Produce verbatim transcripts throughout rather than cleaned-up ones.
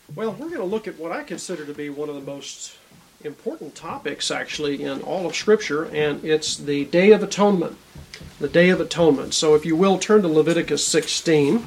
Well, we're going to look at what I consider to be one of the most important topics, actually, in all of Scripture, and it's the Day of Atonement. The Day of Atonement. So if you will, turn to Leviticus sixteen.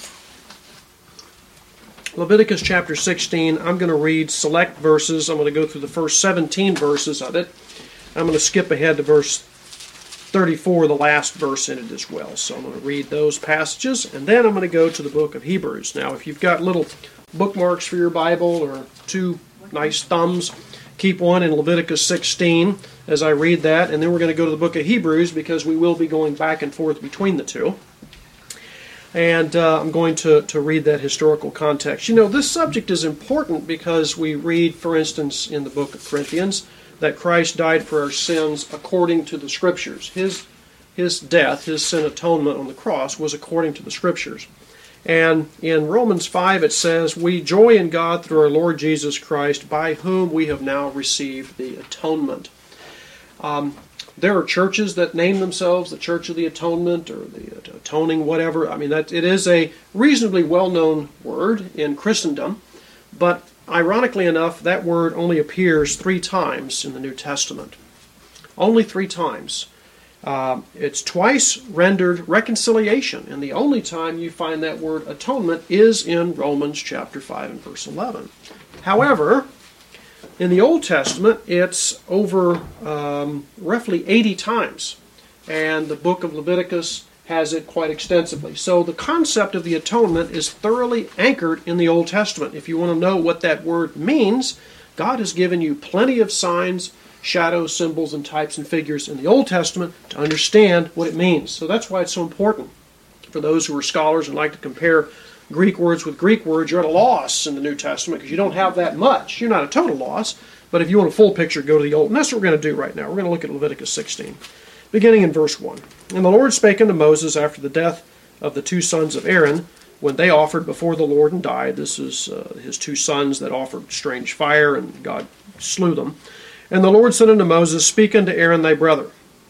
Leviticus chapter sixteen, I'm going to read select verses. I'm going to go through the first seventeen verses of it. I'm going to skip ahead to verse thirty-four, the last verse in it as well. So I'm going to read those passages, and then I'm going to go to the book of Hebrews. Now, if you've got little bookmarks for your Bible or two nice thumbs, keep one in Leviticus sixteen as I read that, and then we're going to go to the book of Hebrews because we will be going back and forth between the two. And uh, I'm going to, to read that historical context. You know, this subject is important because we read, for instance, in the book of Corinthians, that Christ died for our sins according to the Scriptures. His, his death, his sin atonement on the cross was according to the Scriptures. And in Romans five it says, "We joy in God through our Lord Jesus Christ, by whom we have now received the atonement." Um, there are churches that name themselves the Church of the Atonement or the Atoning whatever. I mean, that it is a reasonably well-known word in Christendom, but ironically enough, that word only appears three times in the New Testament. Only three times. Uh, it's twice rendered reconciliation, and the only time you find that word atonement is in Romans chapter five and verse eleven. However, in the Old Testament, it's over um, roughly eighty times, and the book of Leviticus has it quite extensively. So the concept of the atonement is thoroughly anchored in the Old Testament. If you want to know what that word means, God has given you plenty of signs, shadows, symbols, and types and figures in the Old Testament to understand what it means. So that's why it's so important. For those who are scholars and like to compare Greek words with Greek words, you're at a loss in the New Testament because you don't have that much. You're not a total loss, but if you want a full picture, go to the Old. And that's what we're going to do right now. We're going to look at Leviticus sixteen, beginning in verse one. "And the Lord spake unto Moses after the death of the two sons of Aaron, when they offered before the Lord and died." This is uh, his two sons that offered strange fire, and God slew them. "And the Lord said unto Moses, Speak unto Aaron thy brother,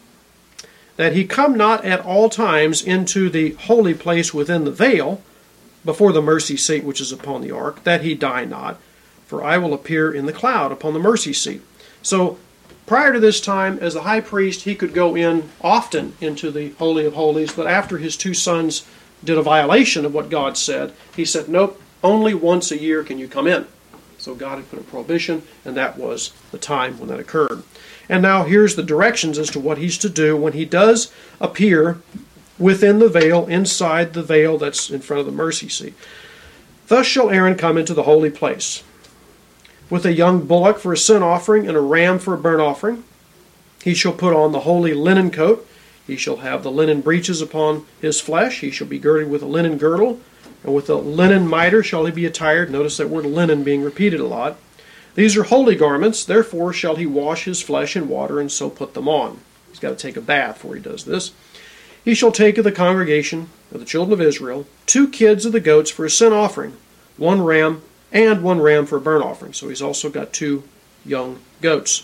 that he come not at all times into the holy place within the veil, before the mercy seat which is upon the ark, that he die not, for I will appear in the cloud upon the mercy seat." So, prior to this time, as the high priest, he could go in often into the Holy of Holies, but after his two sons did a violation of what God said, he said, nope, only once a year can you come in. So God had put a prohibition, and that was the time when that occurred. And now here's the directions as to what he's to do when he does appear within the veil, inside the veil that's in front of the mercy seat. "Thus shall Aaron come into the holy place, with a young bullock for a sin offering and a ram for a burnt offering. He shall put on the holy linen coat. He shall have the linen breeches upon his flesh. He shall be girded with a linen girdle, and with a linen mitre shall he be attired." Notice that word linen being repeated a lot. "These are holy garments, therefore shall he wash his flesh in water, and so put them on." He's got to take a bath before he does this. "He shall take of the congregation of the children of Israel two kids of the goats for a sin offering, one ram, and one ram for a burnt offering." So he's also got two young goats.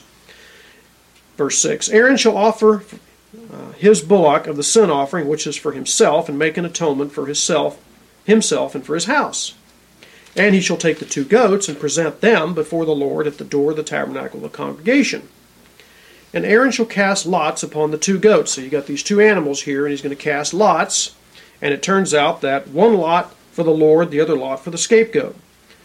Verse six, "Aaron shall offer uh, his bullock of the sin offering, which is for himself, and make an atonement for himself, himself and for his house. And he shall take the two goats and present them before the Lord at the door of the tabernacle of the congregation. And Aaron shall cast lots upon the two goats." So you got these two animals here, and he's going to cast lots. And it turns out that one lot for the Lord, the other lot for the scapegoat.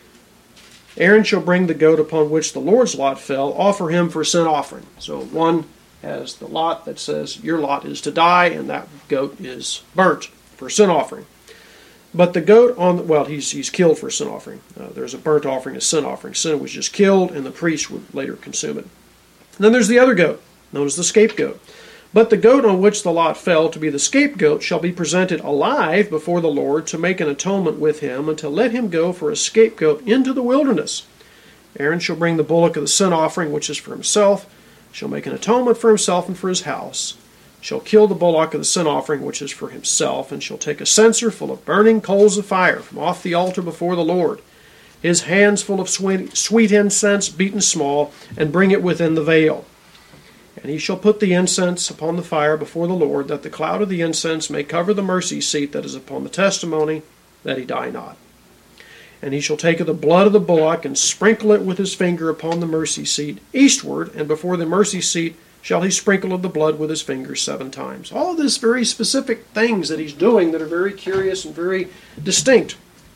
"Aaron shall bring the goat upon which the Lord's lot fell, offer him for sin offering." So one has the lot that says your lot is to die, and that goat is burnt for sin offering. But the goat on the, well, he's he's killed for a sin offering. Uh, there's a burnt offering, a sin offering. Sin was just killed, and the priest would later consume it. And then there's the other goat, known as the scapegoat. "But the goat on which the lot fell to be the scapegoat shall be presented alive before the Lord to make an atonement with him, and to let him go for a scapegoat into the wilderness. Aaron shall bring the bullock of the sin offering, which is for himself, shall make an atonement for himself and for his house, shall kill the bullock of the sin offering, which is for himself, and shall take a censer full of burning coals of fire from off the altar before the Lord, his hands full of sweet, sweet incense beaten small, and bring it within the veil. And he shall put the incense upon the fire before the Lord, that the cloud of the incense may cover the mercy seat that is upon the testimony, that he die not. And he shall take of the blood of the bullock, and sprinkle it with his finger upon the mercy seat eastward, and before the mercy seat shall he sprinkle of the blood with his finger seven times. All this very specific things that he's doing that are very curious and very distinct.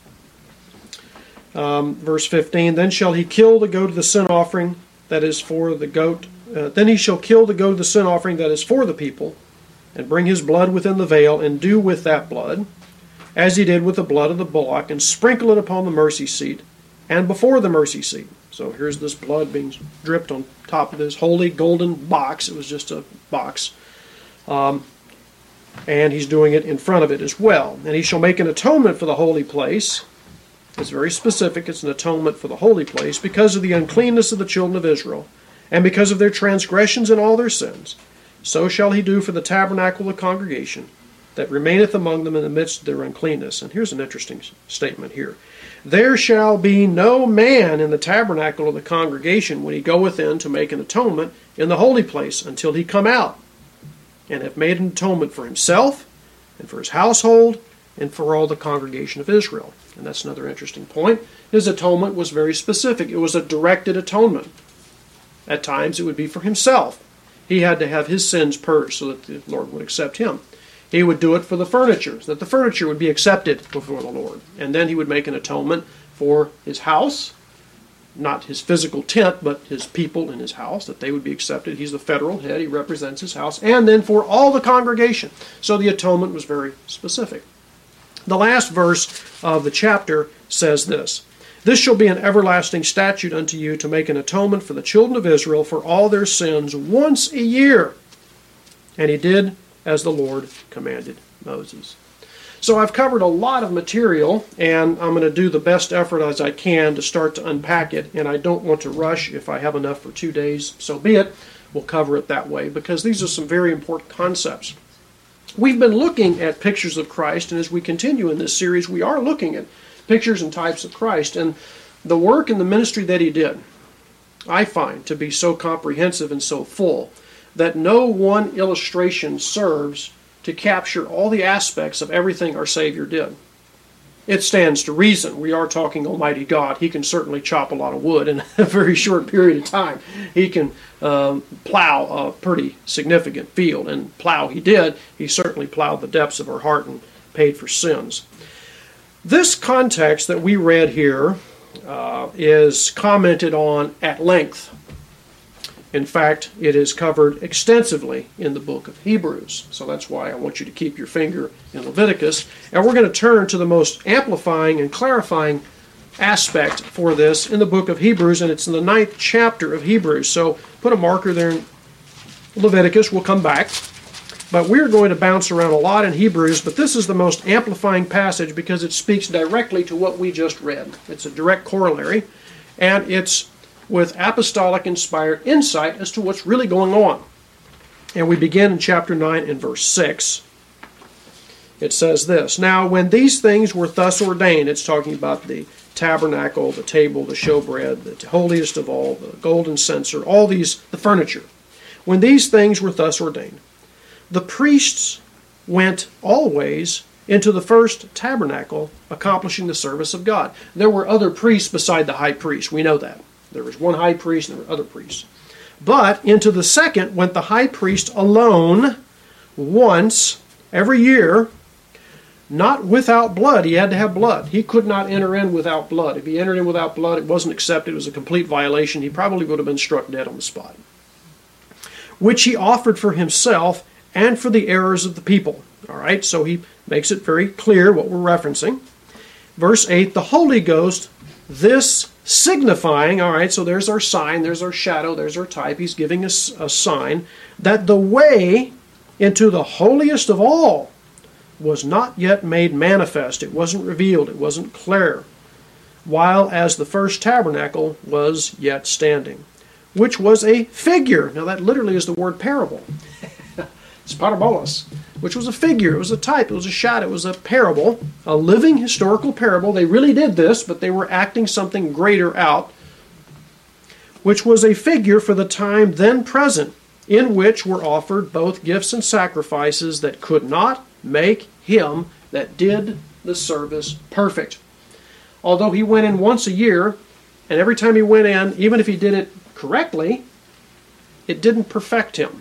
Um, verse fifteen, then shall he kill the goat of the sin offering that is for the goat. Uh, then he shall kill the goat of the sin offering that is for the people, and bring his blood within the veil, and do with that blood as he did with the blood of the bullock, and sprinkle it upon the mercy seat and before the mercy seat. So here's this blood being dripped on top of this holy golden box. It was just a box. Um, and he's doing it in front of it as well. And he shall make an atonement for the holy place. It's very specific. It's an atonement for the holy place because of the uncleanness of the children of Israel, and because of their transgressions and all their sins. So shall he do for the tabernacle of the congregation that remaineth among them in the midst of their uncleanness. And here's an interesting statement here. There shall be no man in the tabernacle of the congregation when he goeth in to make an atonement in the holy place until he come out, and have made an atonement for himself, and for his household, and for all the congregation of Israel. And that's another interesting point. His atonement was very specific. It was a directed atonement. At times it would be for himself. He had to have his sins purged so that the Lord would accept him. He would do it for the furniture, so that the furniture would be accepted before the Lord. And then he would make an atonement for his house, not his physical tent, but his people in his house, that they would be accepted. He's the federal head. He represents his house. And then for all the congregation. So the atonement was very specific. The last verse of the chapter says this, this shall be an everlasting statute unto you to make an atonement for the children of Israel for all their sins once a year. And he did as the Lord commanded Moses. So I've covered a lot of material, and I'm going to do the best effort as I can to start to unpack it, and I don't want to rush. If I have enough for two days, so be it. We'll cover it that way, because these are some very important concepts. We've been looking at pictures of Christ, and as we continue in this series, we are looking at pictures and types of Christ, and the work and the ministry that he did, I find to be so comprehensive and so full that no one illustration serves to capture all the aspects of everything our Savior did. It stands to reason. We are talking Almighty God. He can certainly chop a lot of wood in a very short period of time. He can um, plow a pretty significant field, and plow he did. He certainly plowed the depths of our heart and paid for sins. This context that we read here uh, is commented on at length. In fact, it is covered extensively in the book of Hebrews. So that's why I want you to keep your finger in Leviticus. And we're going to turn to the most amplifying and clarifying aspect for this in the book of Hebrews, and it's in the ninth chapter of Hebrews. So put a marker there in Leviticus. We'll come back. But we're going to bounce around a lot in Hebrews, but this is the most amplifying passage because it speaks directly to what we just read. It's a direct corollary, and it's with apostolic inspired insight as to what's really going on. And we begin in chapter nine and verse six. It says this, now when these things were thus ordained, it's talking about the tabernacle, the table, the showbread, the holiest of all, the golden censer, all these, the furniture. When these things were thus ordained, the priests went always into the first tabernacle, accomplishing the service of God. There were other priests beside the high priest. We know that. There was one high priest and there were other priests. But into the second went the high priest alone once every year, not without blood. He had to have blood. He could not enter in without blood. If he entered in without blood, it wasn't accepted. It was a complete violation. He probably would have been struck dead on the spot. Which he offered for himself and for the errors of the people. All right, so he makes it very clear what we're referencing. Verse eight, the Holy Ghost, this signifying, all right, so there's our sign, there's our shadow, there's our type. He's giving us a sign that the way into the holiest of all was not yet made manifest. It wasn't revealed. It wasn't clear. While as the first tabernacle was yet standing, which was a figure. Now that literally is the word parable. It's parabolos, which was a figure. It was a type. It was a shadow. It was a parable, a living historical parable. They really did this, but they were acting something greater out, which was a figure for the time then present, in which were offered both gifts and sacrifices that could not make him that did the service perfect. although he went in once a year, and every time he went in, even if he did it correctly, it didn't perfect him.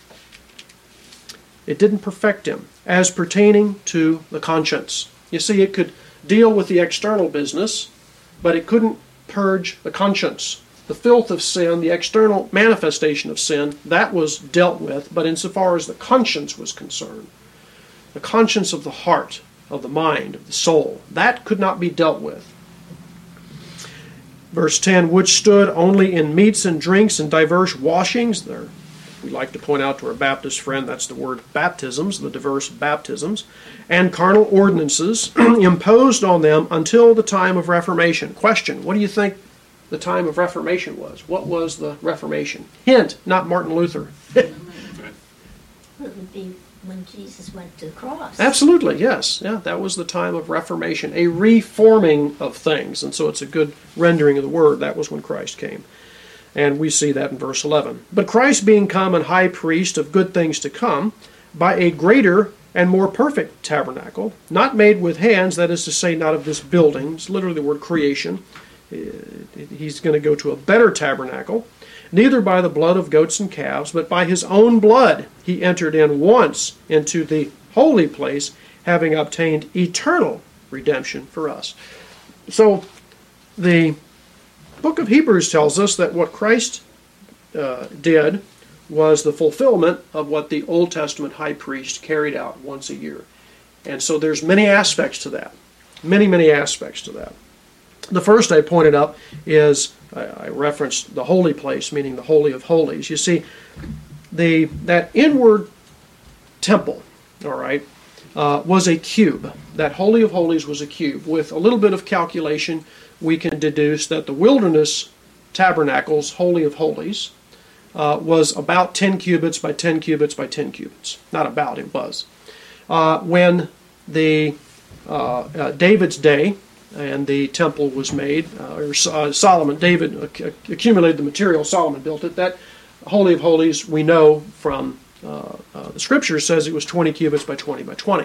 It didn't perfect him as pertaining to the conscience. You see, it could deal with the external business, but it couldn't purge the conscience. The filth of sin, the external manifestation of sin, that was dealt with, but insofar as the conscience was concerned, the conscience of the heart, of the mind, of the soul, that could not be dealt with. Verse ten, which stood only in meats and drinks and diverse washings. There, we like to point out to our Baptist friend, that's the word baptisms, the diverse baptisms, and carnal ordinances imposed on them until the time of Reformation. Question, what do you think the time of Reformation was? What was the Reformation? Hint, not Martin Luther. It would be when Jesus went to the cross. Absolutely, yes. Yeah, that was the time of Reformation, a reforming of things. And so it's a good rendering of the word. That was when Christ came. And we see that in verse eleven. But Christ being come an high priest of good things to come, by a greater and more perfect tabernacle, not made with hands, that is to say, not of this building. It's literally the word creation. He's going to go to a better tabernacle, neither by the blood of goats and calves, but by his own blood he entered in once into the holy place, having obtained eternal redemption for us. So the book of Hebrews tells us that what Christ uh, did was the fulfillment of what the Old Testament high priest carried out once a year. And so there's many aspects to that. Many, many aspects to that. The first I pointed up is, I, I referenced the holy place, meaning the Holy of Holies. You see, the that inward temple, all right, uh, was a cube. That Holy of Holies was a cube. With a little bit of calculation, we can deduce that the wilderness tabernacle's Holy of Holies uh, was about ten cubits by ten cubits by ten cubits. Not about, it was. Uh, when the uh, uh, David's day, and the temple was made, uh, or uh, Solomon, David ac- accumulated the material, Solomon built it. That Holy of Holies, we know from uh, uh, the Scriptures, says it was twenty cubits by twenty by twenty.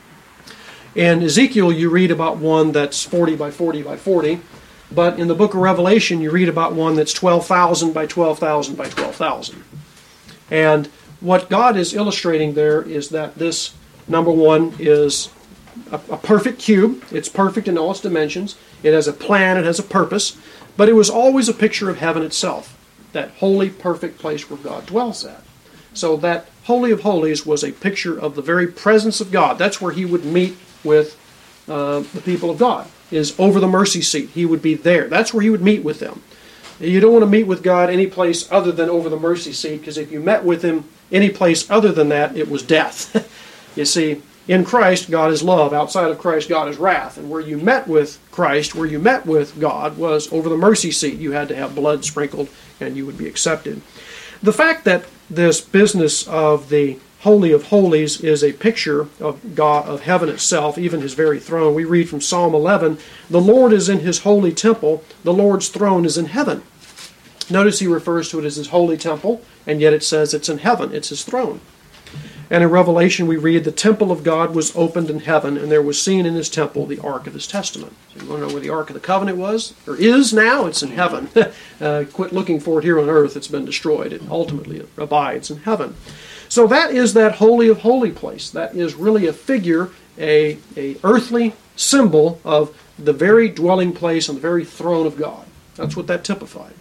In Ezekiel, you read about one that's forty by forty by forty, but in the book of Revelation, you read about one that's twelve thousand by twelve thousand by twelve thousand. And what God is illustrating there is that this, number one, is A, a perfect cube. It's perfect in all its dimensions. It has a plan, it has a purpose, but it was always a picture of heaven itself, that holy, perfect place where God dwells at. So that Holy of Holies was a picture of the very presence of God. That's where he would meet with uh, the people of God, is over the mercy seat. He would be there. That's where he would meet with them. You don't want to meet with God any place other than over the mercy seat, because if you met with him any place other than that, it was death. You see, in Christ, God is love. Outside of Christ, God is wrath. And where you met with Christ, where you met with God, was over the mercy seat. You had to have blood sprinkled, and you would be accepted. The fact that this business of the Holy of Holies is a picture of God, of heaven itself, even his very throne. We read from Psalm eleven, the Lord is in his holy temple, the Lord's throne is in heaven. Notice he refers to it as his holy temple, and yet it says it's in heaven, it's his throne. And in Revelation we read, the temple of God was opened in heaven, and there was seen in his temple the ark of his testament. So you want to know where the ark of the covenant was? Or is now? It's in heaven. uh, quit looking for it here on earth. It's been destroyed. It ultimately abides in heaven. So that is that holy of holy place. That is really a figure, a, a earthly symbol of the very dwelling place and the very throne of God. That's what that typified.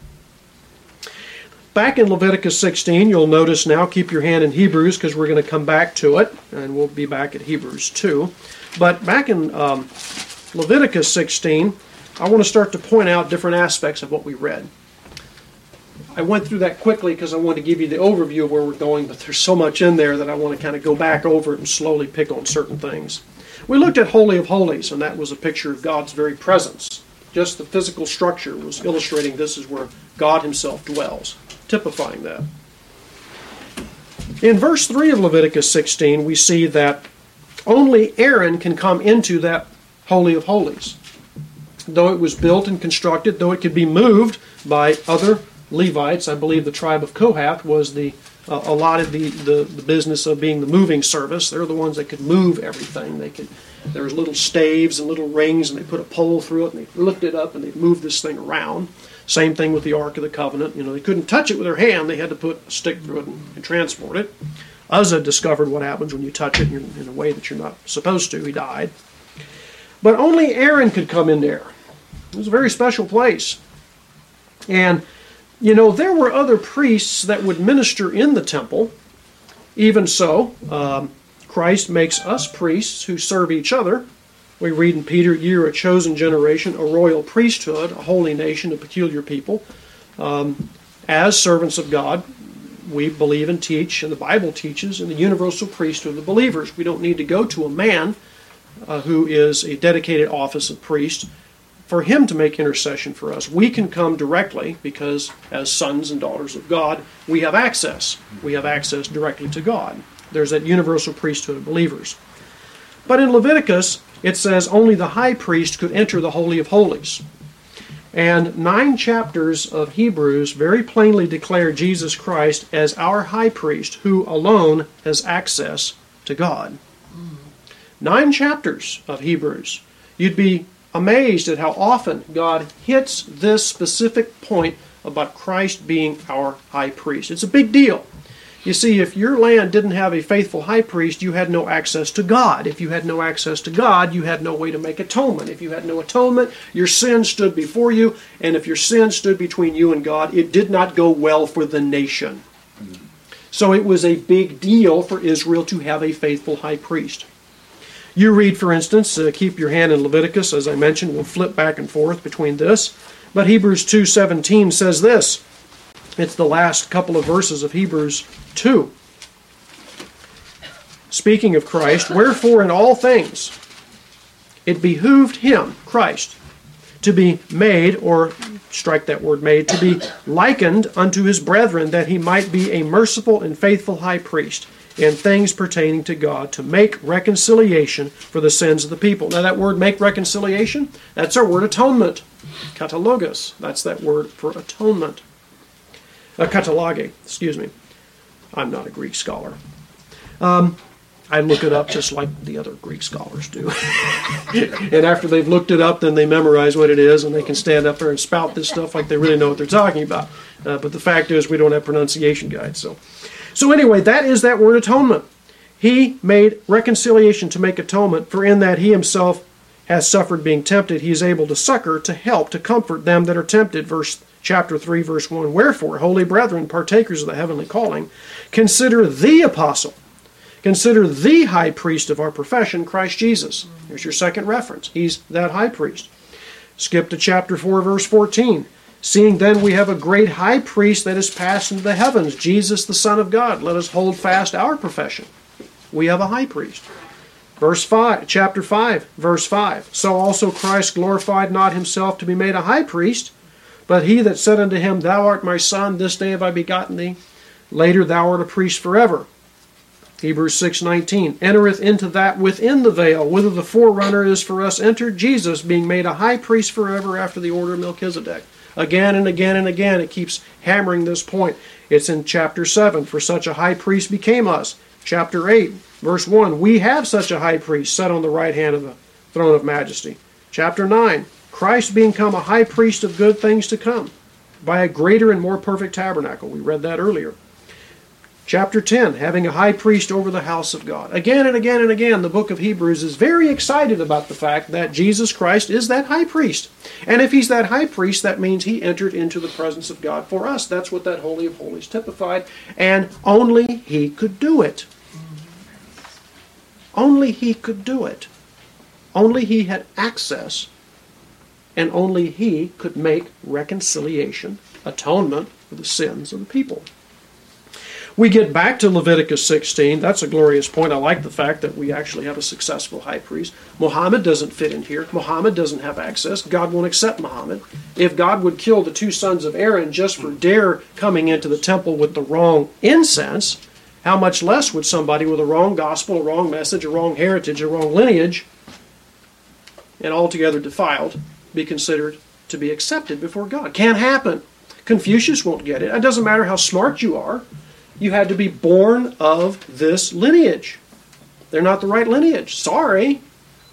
Back in Leviticus sixteen, you'll notice now, keep your hand in Hebrews because we're going to come back to it, and we'll be back at Hebrews two. But back in um, Leviticus sixteen, I want to start to point out different aspects of what we read. I went through that quickly because I want to give you the overview of where we're going, but there's so much in there that I want to kind of go back over it and slowly pick on certain things. We looked at Holy of Holies, and that was a picture of God's very presence. Just the physical structure was illustrating this is where God himself dwells, typifying that. In verse three of Leviticus sixteen, we see that only Aaron can come into that Holy of Holies. Though it was built and constructed, though it could be moved by other Levites, I believe the tribe of Kohath was the uh, allotted the, the, the business of being the moving service. They're the ones that could move everything. They could there was little staves and little rings, and they put a pole through it, and they lift it up, and they moved this thing around. Same thing with the Ark of the Covenant. You know, they couldn't touch it with their hand. They had to put a stick through it and, and transport it. Uzzah discovered what happens when you touch it in, in a way that you're not supposed to. He died. But only Aaron could come in there. It was a very special place. And, you know, there were other priests that would minister in the temple. Even so, um, Christ makes us priests who serve each other. We read in Peter, "Ye are a chosen generation, a royal priesthood, a holy nation, a peculiar people." Um, as servants of God, we believe and teach, and the Bible teaches, in the universal priesthood of the believers. We don't need to go to a man uh, who is a dedicated office of priest for him to make intercession for us. We can come directly because as sons and daughters of God, we have access. We have access directly to God. There's that universal priesthood of believers. But in Leviticus, it says only the high priest could enter the Holy of Holies. And nine chapters of Hebrews very plainly declare Jesus Christ as our high priest who alone has access to God. Nine chapters of Hebrews. You'd be amazed at how often God hits this specific point about Christ being our high priest. It's a big deal. You see, if your land didn't have a faithful high priest, you had no access to God. If you had no access to God, you had no way to make atonement. If you had no atonement, your sin stood before you, and if your sin stood between you and God, it did not go well for the nation. So it was a big deal for Israel to have a faithful high priest. You read, for instance, uh, keep your hand in Leviticus, as I mentioned. We'll flip back and forth between this. But Hebrews two seventeen says this. It's the last couple of verses of Hebrews two. Speaking of Christ, "Wherefore in all things it behooved him," Christ, "to be made," or strike that word made, "to be likened unto his brethren, that he might be a merciful and faithful high priest in things pertaining to God, to make reconciliation for the sins of the people." Now that word "make reconciliation," that's our word atonement. Katalogos, that's that word for atonement. Uh, kataloge, excuse me. I'm not a Greek scholar. Um, I look it up just like the other Greek scholars do. And after they've looked it up, then they memorize what it is, and they can stand up there and spout this stuff like they really know what they're talking about. Uh, but the fact is, we don't have pronunciation guides. So, so anyway, that is that word atonement. He made reconciliation to make atonement, for in that he himself has suffered being tempted, he is able to succor, to help, to comfort them that are tempted. Verse chapter three, verse one, "Wherefore, holy brethren, partakers of the heavenly calling, consider the apostle, consider the high priest of our profession, Christ Jesus." Here's your second reference. He's that high priest. Skip to chapter four, verse fourteen. "Seeing then we have a great high priest that is passed into the heavens, Jesus the Son of God, let us hold fast our profession." We have a high priest. Verse five, chapter five, verse five. "So also Christ glorified not himself to be made a high priest, but he that said unto him, Thou art my son, this day have I begotten thee. Later thou art a priest forever." Hebrews six nineteen. "Entereth into that within the veil, whither the forerunner is for us entered, Jesus, being made a high priest forever after the order of Melchizedek." Again and again and again it keeps hammering this point. It's in chapter seven. "For such a high priest became us." Chapter eight, verse one. "We have such a high priest set on the right hand of the throne of majesty." Chapter nine. "Christ being come a high priest of good things to come, by a greater and more perfect tabernacle." We read that earlier. Chapter ten, "Having a high priest over the house of God." Again and again and again, the book of Hebrews is very excited about the fact that Jesus Christ is that high priest. And if he's that high priest, that means he entered into the presence of God for us. That's what that Holy of Holies typified. And only he could do it. Only he could do it. Only he had access, and only he could make reconciliation, atonement for the sins of the people. We get back to Leviticus sixteen. That's a glorious point. I like the fact that we actually have a successful high priest. Muhammad doesn't fit in here. Muhammad doesn't have access. God won't accept Muhammad. If God would kill the two sons of Aaron just for dare coming into the temple with the wrong incense, how much less would somebody with a wrong gospel, a wrong message, a wrong heritage, a wrong lineage, and altogether defiled, be considered to be accepted before God? Can't happen. Confucius won't get it. It doesn't matter how smart you are. You had to be born of this lineage. They're not the right lineage. Sorry.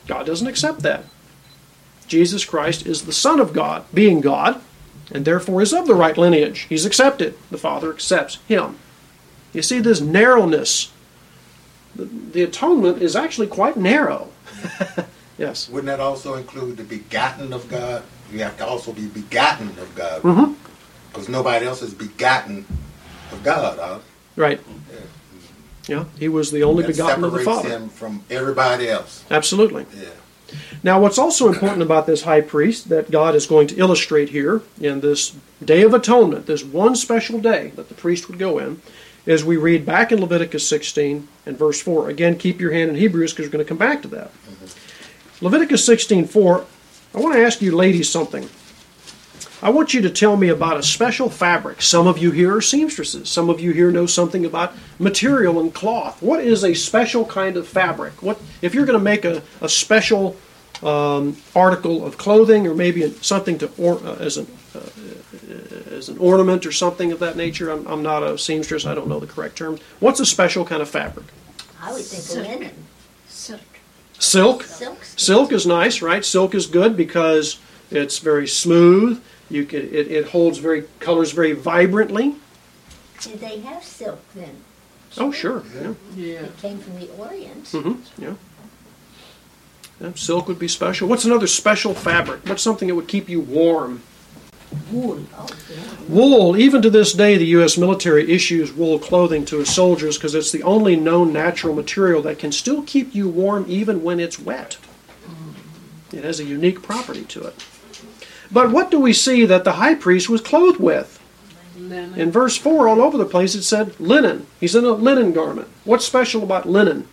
God doesn't accept that. Jesus Christ is the Son of God, being God, and therefore is of the right lineage. He's accepted. The Father accepts him. You see this narrowness. The, the atonement is actually quite narrow. Yes. Wouldn't that also include the begotten of God? You have to also be begotten of God. Mm-hmm. Because nobody else is begotten of God. Huh? Right. Yeah, he was the only That begotten of the separates Father. him from everybody else. Absolutely. Yeah. Now, what's also important about this high priest that God is going to illustrate here in this Day of Atonement, this one special day that the priest would go in, is we read back in Leviticus sixteen and verse four. Again, keep your hand in Hebrews because we're going to come back to that. Mm-hmm. Leviticus sixteen four, I want to ask you ladies something. I want you to tell me about a special fabric. Some of you here are seamstresses. Some of you here know something about material and cloth. What is a special kind of fabric? What if you're going to make a, a special um, article of clothing, or maybe something to or, uh, as an uh, as an ornament or something of that nature? I'm, I'm not a seamstress. I don't know the correct term. What's a special kind of fabric? I would think Silk. linen. Silk. Silk. Silk. Silk is nice, right? Silk is good because it's very smooth. You can, it, it holds very colors very vibrantly. Did they have silk then? Oh, sure. Yeah. Yeah. It came from the Orient. Mm-hmm. Yeah. Yeah. Silk would be special. What's another special fabric? What's something that would keep you warm? Wool. Oh, yeah. Wool. Even to this day, the U S military issues wool clothing to its soldiers because it's the only known natural material that can still keep you warm even when it's wet. It has a unique property to it. But what do we see that the high priest was clothed with? Linen. In verse four, all over the place, it said linen. He's in a linen garment. What's special about linen?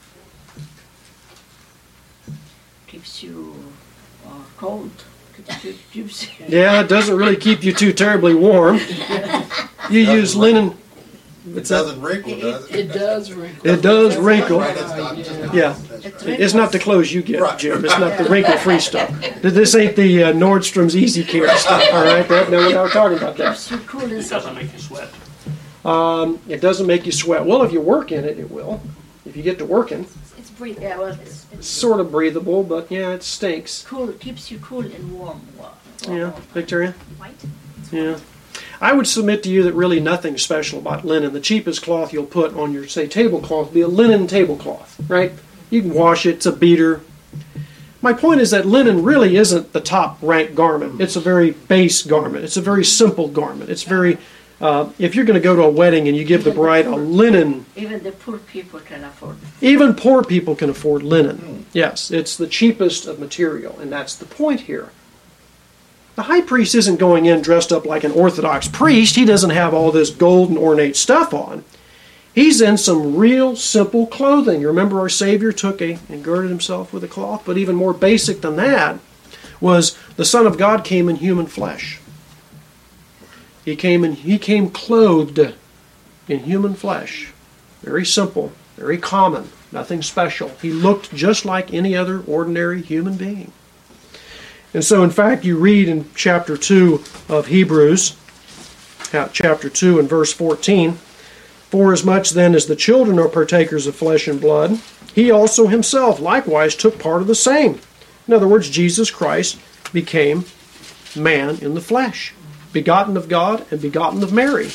Keeps you uh, cold. Keeps you, keeps you. Yeah, it doesn't really keep you too terribly warm. You use linen. It doesn't wrinkle, It, does it, it? it does wrinkle. It does wrinkle. Right, it's not just- Yeah. that's It's right. It's not the clothes you get, Right. Jim. It's not the wrinkle-free stuff. This ain't the uh, Nordstrom's Easy Care stuff, all right? That, no, we're not talking about that. Keeps you cool and It doesn't make you sweat. Um, it doesn't make you sweat. Well, if you work in it, it will. If you get to working. It's breathable. Yeah, well, it's, It's it's sort of breathable, but yeah, it stinks. cool. It keeps you cool and warm. warm, warm Yeah, warm. Victoria? White. Yeah. I would submit to you that really nothing's special about linen. The cheapest cloth you'll put on your, say, tablecloth will be a linen tablecloth, right? You can wash it. It's a beater. My point is that linen really isn't the top rank garment. It's a very base garment. It's a very simple garment. It's very, uh, if you're going to go to a wedding and you give the bride a linen, Even the poor people can afford it. even poor people can afford linen. Yes, it's the cheapest of material, and that's the point here. The high priest isn't going in dressed up like an Orthodox priest. He doesn't have all this gold and ornate stuff on. He's in some real simple clothing. You remember our Savior took a and girded himself with a cloth, but even more basic than that was the Son of God came in human flesh. He came in, he came clothed in human flesh. Very simple, very common, nothing special. He looked just like any other ordinary human being. And so, in fact, you read in chapter two of Hebrews, chapter two and verse fourteen, "Forasmuch then as the children are partakers of flesh and blood, he also himself likewise took part of the same." In other words, Jesus Christ became man in the flesh, begotten of God and begotten of Mary.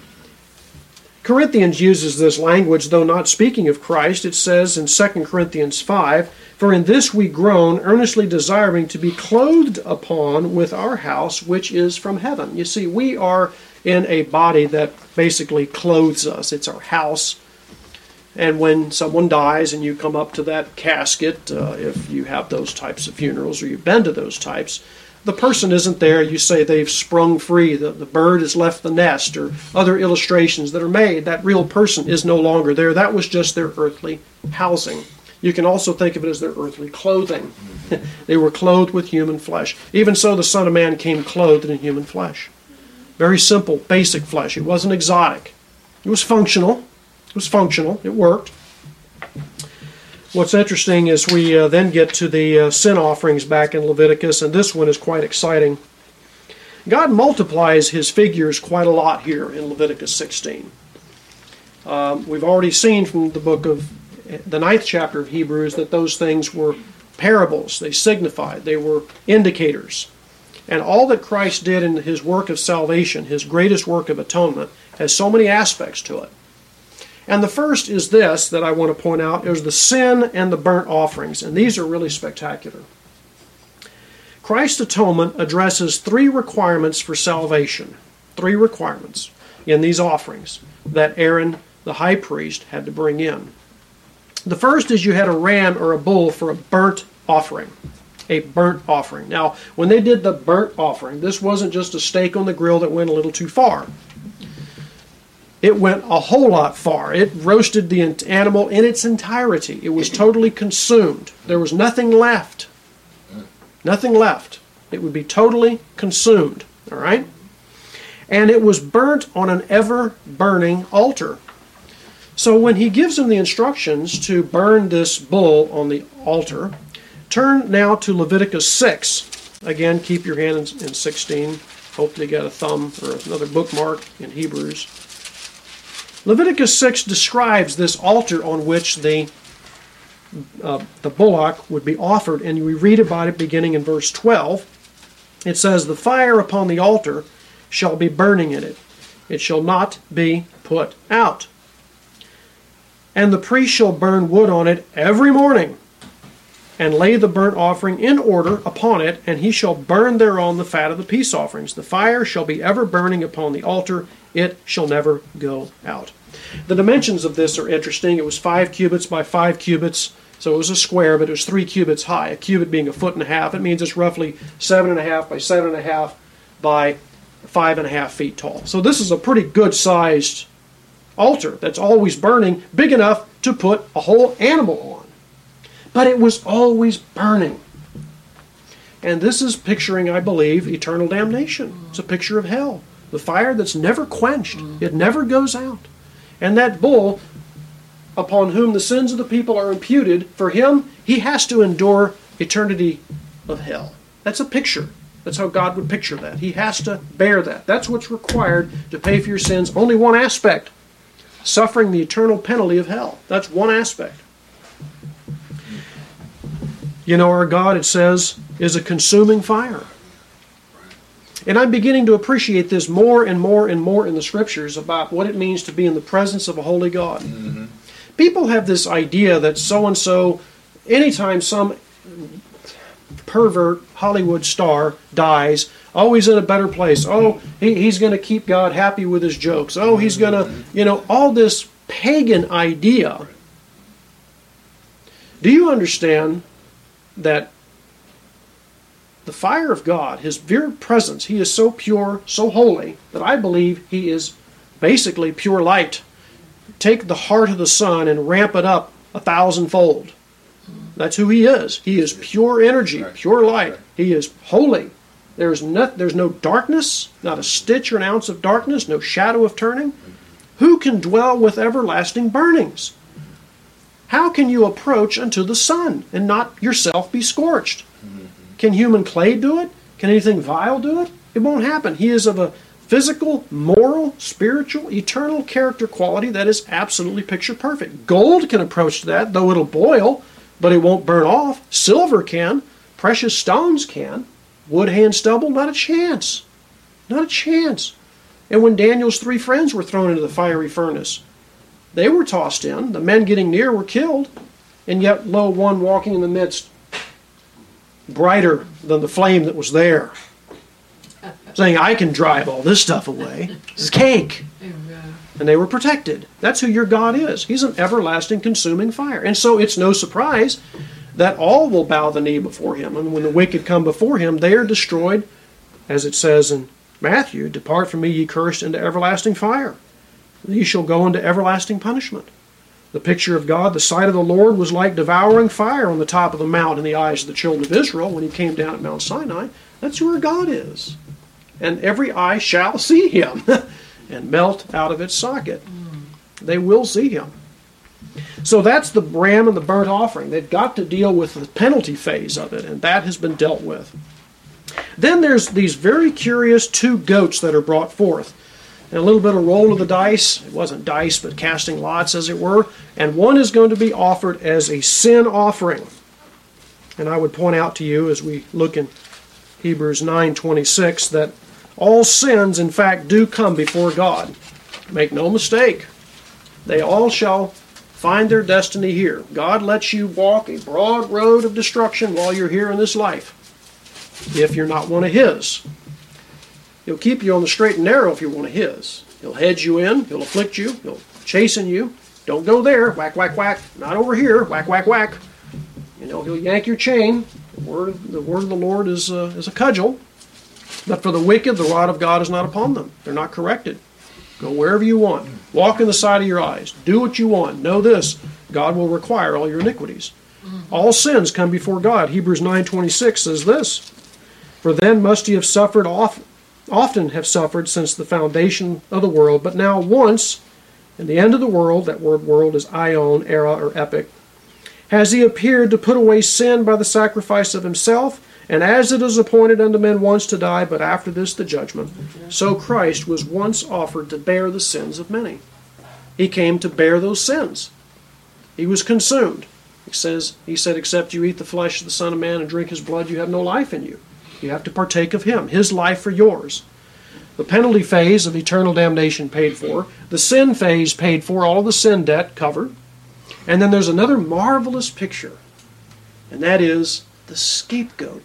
Corinthians uses this language, though not speaking of Christ. It says in Second Corinthians five, "For in this we groan, earnestly desiring to be clothed upon with our house, which is from heaven." You see, we are in a body that basically clothes us. It's our house. And when someone dies and you come up to that casket, uh, if you have those types of funerals or you've been to those types, the person isn't there. You say they've sprung free. The, the bird has left the nest, or other illustrations that are made. That real person is no longer there. That was just their earthly housing. You can also think of it as their earthly clothing. They were clothed with human flesh. Even so, the Son of Man came clothed in human flesh. Very simple, basic flesh. It wasn't exotic. It was functional. It was functional. It worked. What's interesting is we uh, then get to the uh, sin offerings back in Leviticus, and this one is quite exciting. God multiplies his figures quite a lot here in Leviticus sixteen. Um, we've already seen from the book of the ninth chapter of Hebrews that those things were parables. They signified. They were indicators. And all that Christ did in his work of salvation, his greatest work of atonement, has so many aspects to it. And the first is this that I want to point out, is the sin and the burnt offerings. And these are really spectacular. Christ's atonement addresses three requirements for salvation. Three requirements in these offerings that Aaron, the high priest, had to bring in. The first is you had a ram or a bull for a burnt offering. A burnt offering. Now, when they did the burnt offering, this wasn't just a steak on the grill that went a little too far. It went a whole lot far. It roasted the animal in its entirety. It was totally consumed. There was nothing left. Nothing left. It would be totally consumed. All right? And it was burnt on an ever-burning altar. So when he gives them the instructions to burn this bull on the altar, turn now to Leviticus six. Again, keep your hand in, in sixteen. Hopefully you got a thumb or another bookmark in Hebrews. Leviticus six describes this altar on which the, uh, the bullock would be offered, and we read about it beginning in verse twelve. It says, "The fire upon the altar shall be burning in it. It shall not be put out. And the priest shall burn wood on it every morning, and lay the burnt offering in order upon it, and he shall burn thereon the fat of the peace offerings. The fire shall be ever burning upon the altar, it shall never go out." The dimensions of this are interesting. It was five cubits by five cubits, so it was a square, but it was three cubits high. A cubit being a foot and a half, it means it's roughly seven and a half by seven and a half by five and a half feet tall. So this is a pretty good sized altar that's always burning, big enough to put a whole animal on. But it was always burning. And this is picturing, I believe, eternal damnation. It's a picture of hell. The fire that's never quenched. It never goes out. And that bull, upon whom the sins of the people are imputed, for him, he has to endure eternity of hell. That's a picture. That's how God would picture that. He has to bear that. That's what's required to pay for your sins. Only one aspect. Suffering the eternal penalty of hell. That's one aspect. You know, our God, it says, is a consuming fire. And I'm beginning to appreciate this more and more and more in the Scriptures about what it means to be in the presence of a holy God. Mm-hmm. People have this idea that so-and-so, anytime some pervert Hollywood star dies, oh, he's in a better place. Oh, he, he's going to keep God happy with his jokes. Oh, he's going to, you know, all this pagan idea. Do you understand that the fire of God, his very presence, he is so pure, so holy, that I believe he is basically pure light. Take the heart of the sun and ramp it up a thousandfold. That's who he is. He is pure energy, pure light. He is holy. There's no, there's no darkness, not a stitch or an ounce of darkness, no shadow of turning. Who can dwell with everlasting burnings? How can you approach unto the sun and not yourself be scorched? Can human clay do it? Can anything vile do it? It won't happen. He is of a physical, moral, spiritual, eternal character quality that is absolutely picture perfect. Gold can approach that, though it'll boil, but it won't burn off. Silver can. Precious stones can. Wood, hay, and stubble, not a chance. Not a chance. And when Daniel's three friends were thrown into the fiery furnace, they were tossed in. The men getting near were killed. And yet, lo, one walking in the midst, brighter than the flame that was there, saying, I can drive all this stuff away. This is cake. And they were protected. That's who your God is. He's an everlasting consuming fire. And so it's no surprise that all will bow the knee before him. And when the wicked come before him, they are destroyed, as it says in Matthew, "Depart from me, ye cursed, into everlasting fire. Ye shall go into everlasting punishment." The picture of God, the sight of the Lord, was like devouring fire on the top of the mount in the eyes of the children of Israel when he came down at Mount Sinai. That's who our God is. And every eye shall see him and melt out of its socket. They will see him. So that's the ram and the burnt offering. They've got to deal with the penalty phase of it, and that has been dealt with. Then there's these very curious two goats that are brought forth. And a little bit of roll of the dice. It wasn't dice, but casting lots, as it were. And one is going to be offered as a sin offering. And I would point out to you as we look in Hebrews nine twenty-six that all sins, in fact, do come before God. Make no mistake. They all shall find their destiny here. God lets you walk a broad road of destruction while you're here in this life, if you're not one of His. He'll keep you on the straight and narrow if you're one of His. He'll hedge you in. He'll afflict you. He'll chasten you. Don't go there. Whack, whack, whack. Not over here. Whack, whack, whack. You know, He'll yank your chain. The word, the word of the Lord is, uh, is a cudgel. But for the wicked, the rod of God is not upon them. They're not corrected. Go wherever you want. Walk in the sight of your eyes. Do what you want. Know this, God will require all your iniquities. All sins come before God. Hebrews nine twenty-six says this, for then must ye have suffered oft, often have suffered since the foundation of the world, but now once, in the end of the world, that word world is aion, era, or epic, has He appeared to put away sin by the sacrifice of Himself, and as it is appointed unto men once to die, but after this the judgment, so Christ was once offered to bear the sins of many. He came to bear those sins. He was consumed. He says, He said, except you eat the flesh of the Son of Man and drink His blood, you have no life in you. You have to partake of Him, His life for yours. The penalty phase of eternal damnation paid for. The sin phase paid for, all of the sin debt covered. And then there's another marvelous picture, and that is the scapegoat.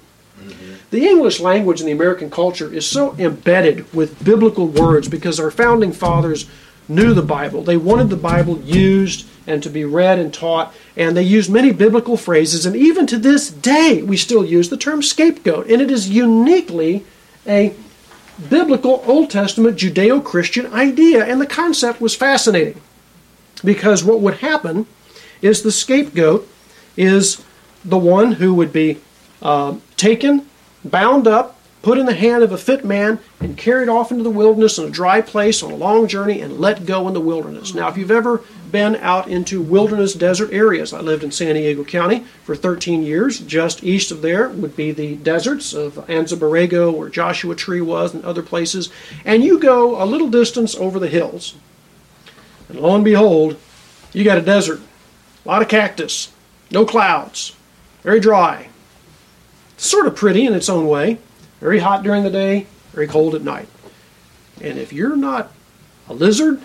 The English language in the American culture is so embedded with biblical words because our founding fathers knew the Bible. They wanted the Bible used and to be read and taught, and they used many biblical phrases, and even to this day we still use the term scapegoat, and it is uniquely a biblical Old Testament Judeo-Christian idea, and the concept was fascinating because what would happen is the scapegoat is the one who would be uh, taken, bound up, put in the hand of a fit man, and carried off into the wilderness in a dry place on a long journey and let go in the wilderness. Now, if you've ever been out into wilderness desert areas, I lived in San Diego County for thirteen years. Just east of there would be the deserts of Anza Borrego, where Joshua Tree was, and other places. And you go a little distance over the hills, and lo and behold, you got a desert. A lot of cactus, no clouds, very dry. It's sort of pretty in its own way. Very hot during the day, very cold at night. And if you're not a lizard,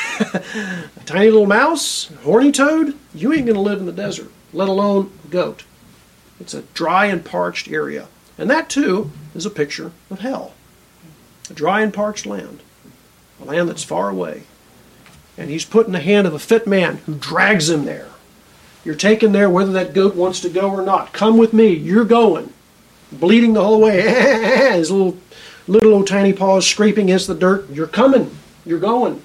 a tiny little mouse, a horny toad, you ain't going to live in the desert, let alone a goat. It's a dry and parched area. And that, too, is a picture of hell. A dry and parched land. A land that's far away. And He's put in the hand of a fit man who drags him there. You're taken there whether that goat wants to go or not. Come with me. You're going. Bleeding the whole way. His little, little old tiny paws scraping against the dirt. You're coming. You're going.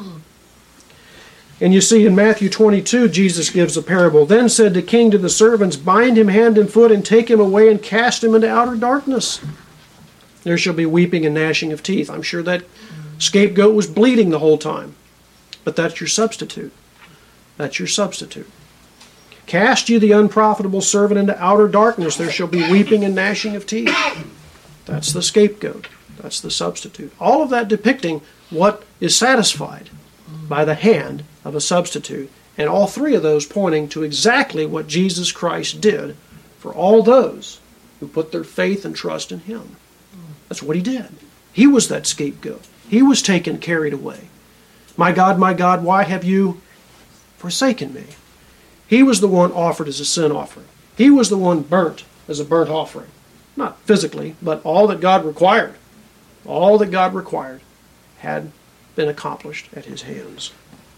And you see in Matthew twenty-two, Jesus gives a parable. Then said the king to the servants, bind him hand and foot and take him away and cast him into outer darkness. There shall be weeping and gnashing of teeth. I'm sure that scapegoat was bleeding the whole time. But that's your substitute. That's your substitute. Cast ye the unprofitable servant into outer darkness. There shall be weeping and gnashing of teeth. That's the scapegoat. That's the substitute. All of that depicting what is satisfied by the hand of a substitute. And all three of those pointing to exactly what Jesus Christ did for all those who put their faith and trust in Him. That's what He did. He was that scapegoat. He was taken, carried away. My God, my God, why have you forsaken me? He was the one offered as a sin offering. He was the one burnt as a burnt offering. Not physically, but all that God required. All that God required had been accomplished at His hands.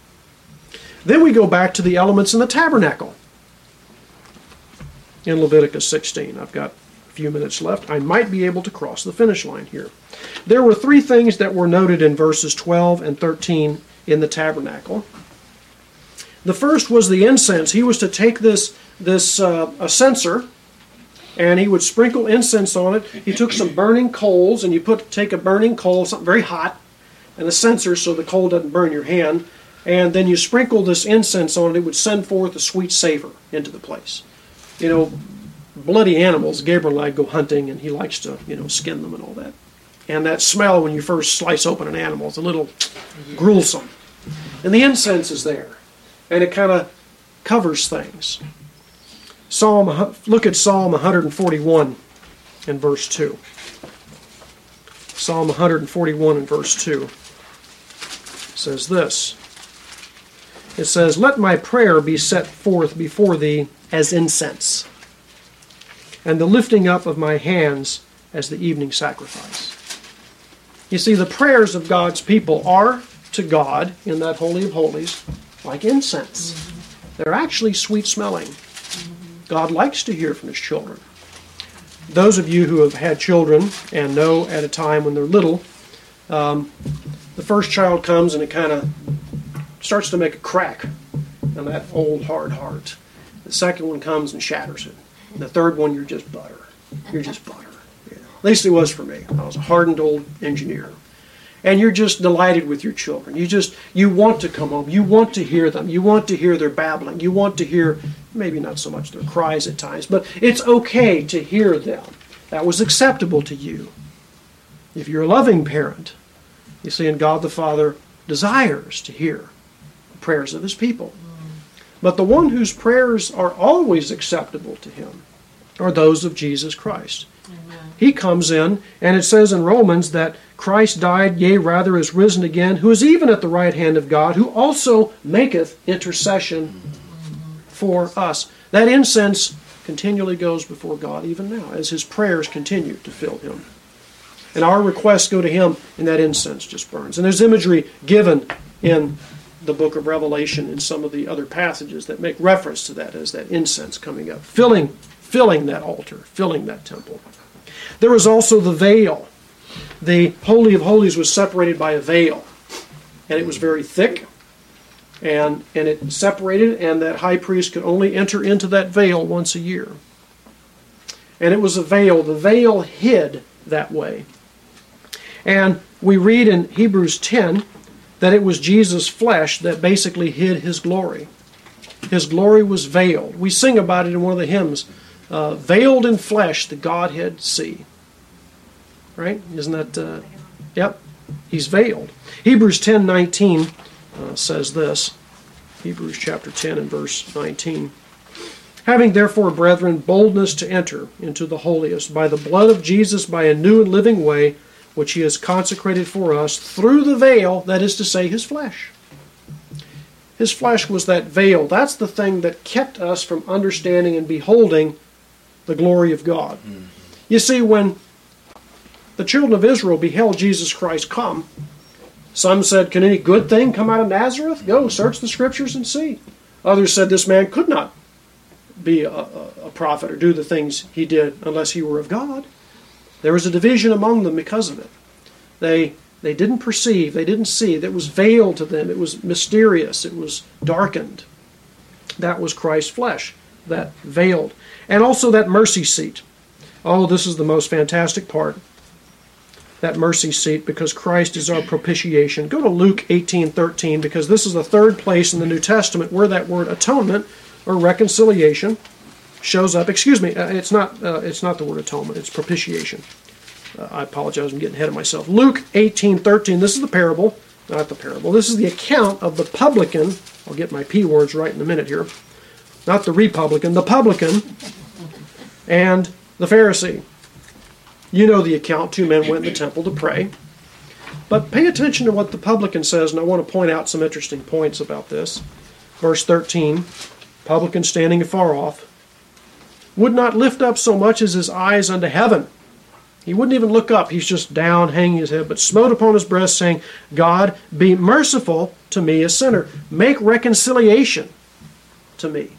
Then we go back to the elements in the tabernacle. In Leviticus sixteen. I've got a few minutes left. I might be able to cross the finish line here. There were three things that were noted in verses twelve and thirteen in the tabernacle. The first was the incense. He was to take this, this uh, a censer, and he would sprinkle incense on it. He took some burning coals, and you put take a burning coal, something very hot, and a censer so the coal doesn't burn your hand, and then you sprinkle this incense on it. It would send forth a sweet savor into the place. You know, bloody animals, Gabriel and I go hunting, and he likes to, you know, skin them and all that. And that smell when you first slice open an animal is a little gruesome. And the incense is there. And it kind of covers things. Psalm, look at Psalm one forty-one and verse two. Psalm one forty-one and verse two. It says this. It says, "Let my prayer be set forth before thee as incense, and the lifting up of my hands as the evening sacrifice." You see, the prayers of God's people are to God in that Holy of Holies like incense. They're actually sweet-smelling. God likes to hear from His children. Those of you who have had children and know at a time when they're little, um, the first child comes and it kind of starts to make a crack in that old hard heart. The second one comes and shatters it. And the third one, you're just butter. You're just butter. Yeah. At least it was for me. I was a hardened old engineer. And you're just delighted with your children. You just, you want to come home. You want to hear them. You want to hear their babbling. You want to hear, maybe not so much their cries at times, but it's okay to hear them. That was acceptable to you. If you're a loving parent, you see, and God the Father desires to hear the prayers of His people. But the one whose prayers are always acceptable to Him are those of Jesus Christ. Amen. He comes in, and it says in Romans that Christ died, yea, rather is risen again, who is even at the right hand of God, who also maketh intercession for us. That incense continually goes before God even now, as His prayers continue to fill Him. And our requests go to Him, and that incense just burns. And there's imagery given in the book of Revelation and some of the other passages that make reference to that as that incense coming up, filling, filling that altar, filling that temple. There was also the veil. The Holy of Holies was separated by a veil, and it was very thick, and, and it separated, and that high priest could only enter into that veil once a year. And it was a veil. The veil hid that way. And we read in Hebrews ten that it was Jesus' flesh that basically hid His glory. His glory was veiled. We sing about it in one of the hymns, uh, veiled in flesh the Godhead see. Right? Isn't that, uh, yep, He's veiled. Hebrews ten nineteen uh, says this, Hebrews chapter ten and verse nineteen. "Having therefore, brethren, boldness to enter into the holiest by the blood of Jesus, by a new and living way, which He has consecrated for us through the veil," that is to say, His flesh. His flesh was that veil. That's the thing that kept us from understanding and beholding the glory of God. Mm-hmm. You see, when the children of Israel beheld Jesus Christ come, some said, "Can any good thing come out of Nazareth? Go, search the Scriptures and see." Others said, "This man could not be a, a, a prophet or do the things he did unless he were of God." There was a division among them because of it. They they didn't perceive, they didn't see. That was veiled to them. It was mysterious. It was darkened. That was Christ's flesh, that veiled. And also that mercy seat. Oh, this is the most fantastic part. That mercy seat, because Christ is our propitiation. Go to Luke eighteen thirteen, because this is the third place in the New Testament where that word atonement or reconciliation shows up. Excuse me, uh, it's not uh, it's not the word atonement, it's propitiation. Uh, I apologize, I'm getting ahead of myself. Luke eighteen thirteen, this is the parable, not the parable. This is the account of the publican. I'll get my P words right in a minute here. Not the Republican, the publican and the Pharisee. You know the account. Two men went in the temple to pray. But pay attention to what the publican says, and I want to point out some interesting points about this. Verse thirteen, publican standing afar off, would not lift up so much as his eyes unto heaven. He wouldn't even look up. He's just down, hanging his head, but smote upon his breast, saying, "God, be merciful to me, a sinner. Make reconciliation to me.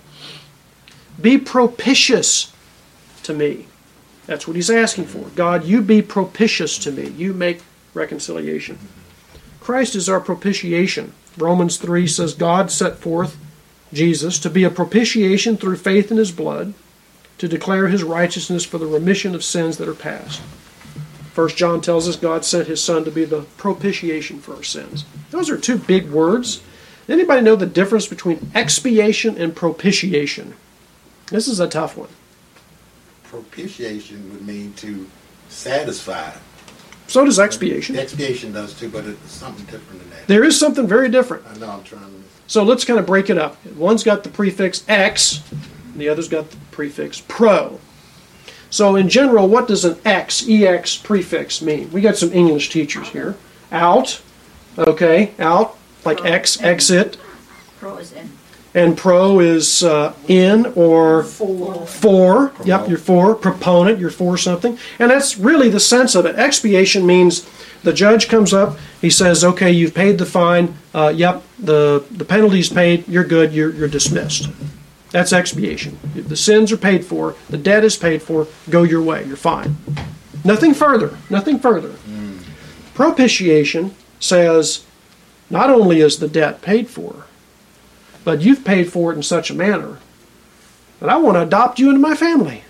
Be propitious to me." That's what he's asking for. God, you be propitious to me. You make reconciliation. Christ is our propitiation. Romans three says, God set forth Jesus to be a propitiation through faith in His blood, to declare His righteousness for the remission of sins that are past. First John tells us God sent His Son to be the propitiation for our sins. Those are two big words. Anybody know the difference between expiation and propitiation? This is a tough one. Propitiation would mean to satisfy. So does expiation. Expiation does too, but it's something different than that. There is something very different. I know, I'm trying to... So let's kind of break it up. One's got the prefix ex, and the other's got the prefix pro. So in general, what does an X, E X prefix mean? We got some English teachers here. Out, okay, out, like X, exit. Pro is in. And pro is uh, in or For. for. Yep, you're for. Proponent, you're for something. And that's really the sense of it. Expiation means the judge comes up, he says, okay, you've paid the fine, uh, yep, the, the penalty's paid, you're good, you're, you're dismissed. That's expiation. The sins are paid for, the debt is paid for, go your way, you're fine. Nothing further, nothing further. Mm. Propitiation says, not only is the debt paid for, but you've paid for it in such a manner that I want to adopt you into my family.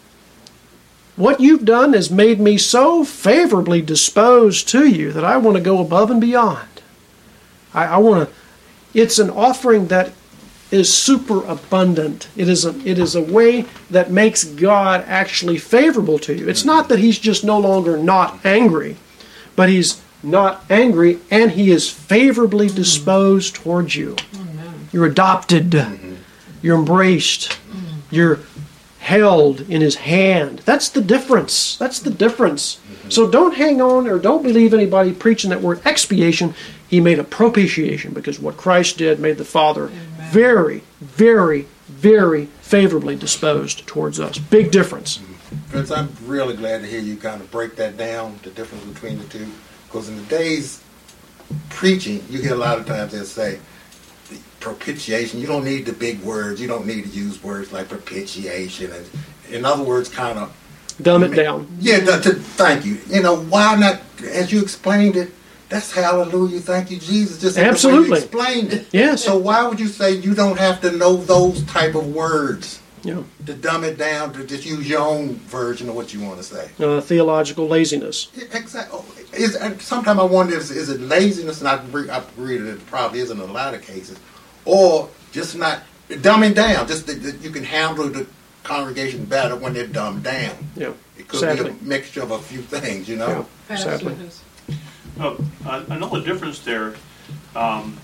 What you've done has made me so favorably disposed to you that I want to go above and beyond. I, I want to, it's an offering that is super abundant. It is a, it is a way that makes God actually favorable to you. It's not that he's just no longer not angry, but he's not angry and he is favorably disposed towards you. You're adopted. You're embraced. You're held in his hand. That's the difference. That's the difference. So don't hang on or don't believe anybody preaching that word expiation. He made a propitiation because what Christ did made the Father Amen. very, very, very favorably disposed towards us. Big difference. Friends, I'm really glad to hear you kind of break that down, the difference between the two. Because in the days preaching, you hear a lot of times they'll say, propitiation, you don't need the big words. You don't need to use words like propitiation. And in other words, kind of dumb it down. Yeah, th- th- thank you. You know, why not, as you explained it, that's hallelujah, thank you, Jesus. Just absolutely the way you explained it. Yes. So why would you say you don't have to know those type of words? Yeah. To dumb it down, to just use your own version of what you want to say. Uh, theological laziness. Exactly. Is sometimes I wonder, is, is it laziness? And I agree, I agree that it probably is in a lot of cases, or just not dumbing down. Just that, that you can handle the congregation better when they're dumbed down. Yeah. It could sadly. be a mixture of a few things, you know. Yeah. Sadly. Oh, uh, another difference there. Um,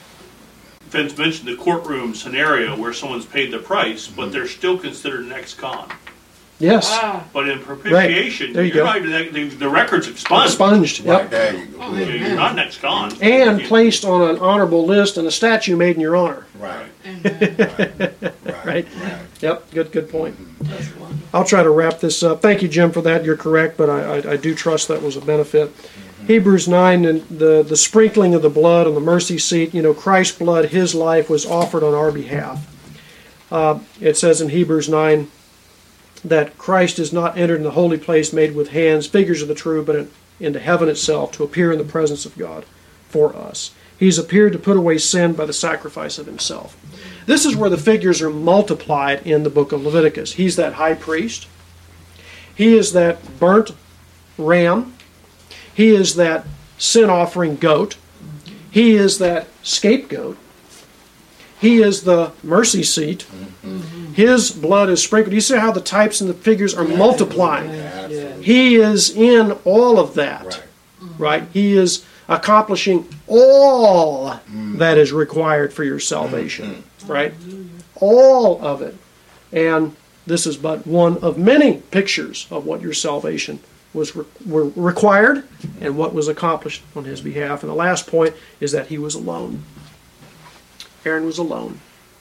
Vince mentioned the courtroom scenario where someone's paid the price, but they're still considered an ex-con. Yes. Ah. But in propitiation, right. There you you're go. not even, the, the record's expunged. Expunged. Yep. Right, there you go. Oh, You- You're not an ex-con. And You- placed on an honorable list and a statue made in your honor. Right. Amen. Right. Right. Right. Yep. Good. Good point. That's wonderful. I'll try to wrap this up. Thank you, Jim, for that. You're correct, but I, I, I do trust that was a benefit. Mm-hmm. Hebrews nine and the the sprinkling of the blood on the mercy seat. You know, Christ's blood, His life was offered on our behalf. Uh, it says in Hebrews nine that Christ is not entered in the holy place made with hands, figures of the true, but in, into heaven itself to appear in the presence of God for us. He's appeared to put away sin by the sacrifice of Himself. This is where the figures are multiplied in the book of Leviticus. He's that high priest. He is that burnt ram. He is that sin offering goat. He is that scapegoat. He is the mercy seat. His blood is sprinkled. You see how the types and the figures are multiplying. Absolutely. He is in all of that. Right. Right? He is accomplishing all that is required for your salvation. Right? All of it. And this is but one of many pictures of what your salvation was re- were required and what was accomplished on His behalf. And the last point is that He was alone. Aaron was alone.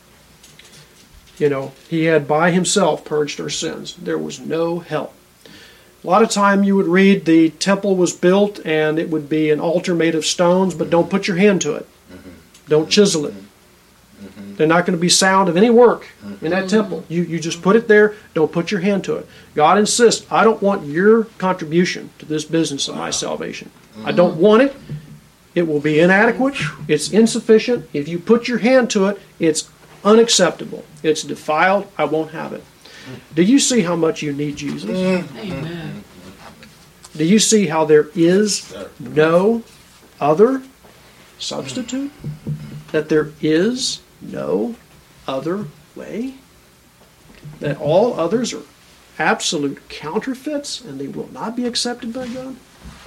You know, He had by Himself purged our sins. There was no help. A lot of time you would read the temple was built and it would be an altar made of stones, but don't put your hand to it. Don't chisel it. There's not going to be sound of any work in that temple. You you just put it there. Don't put your hand to it. God insists, I don't want your contribution to this business of my salvation. I don't want it. It will be inadequate. It's insufficient. If you put your hand to it, it's unacceptable. It's defiled. I won't have it. Do you see how much you need Jesus? Amen. Do you see how there is no other substitute? That there is no other way? That all others are absolute counterfeits and they will not be accepted by God?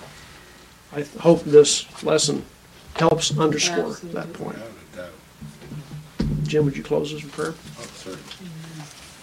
I th- hope this lesson helps underscore that point. Without a doubt. Jim, would you close us in prayer? Oh, certainly.